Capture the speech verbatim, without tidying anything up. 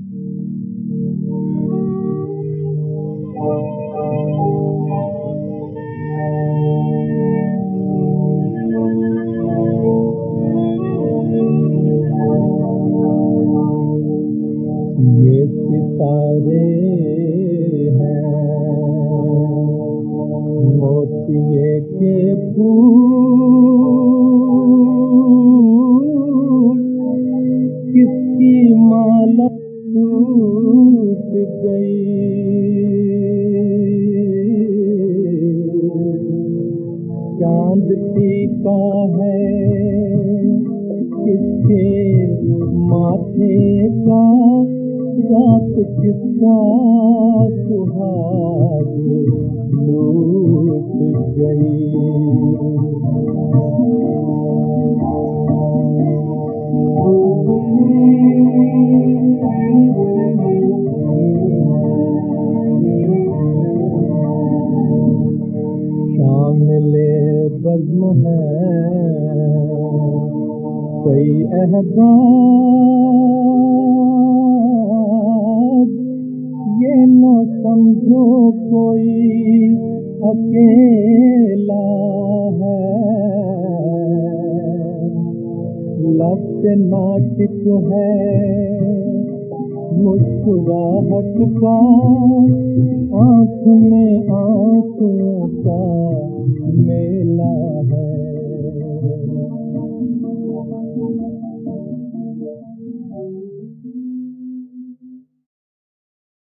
ये सितारे हैं मोतिये के फूल, किसकी माला टूट गई। चांद टीका है किसके माथे का, रात किसका सुहाग लूट गई। शामिले बज़्म है कई अहबाब, ये न समझो कोई अकेला है। लब पे नाटिक है मुस्कुराहट का, आँख में आंसुओं का मेल